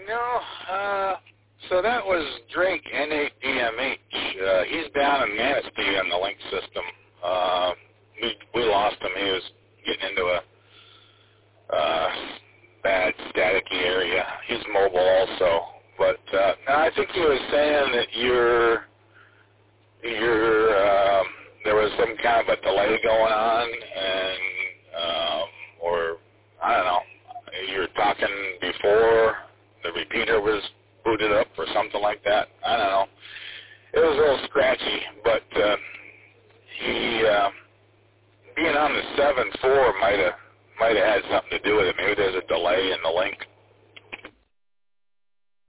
No, so that was Drake, N8DMH. He's down in Manistee on the link system. We lost him. He was getting into a bad staticky area. He's mobile also. But no, I think he was saying that there was some kind of a delay going on, and or I don't know. You were talking before the repeater was booted up or something like that. I don't know. It was a little scratchy, but he being on the 7.4 might have had something to do with it. Maybe there's a delay in the link.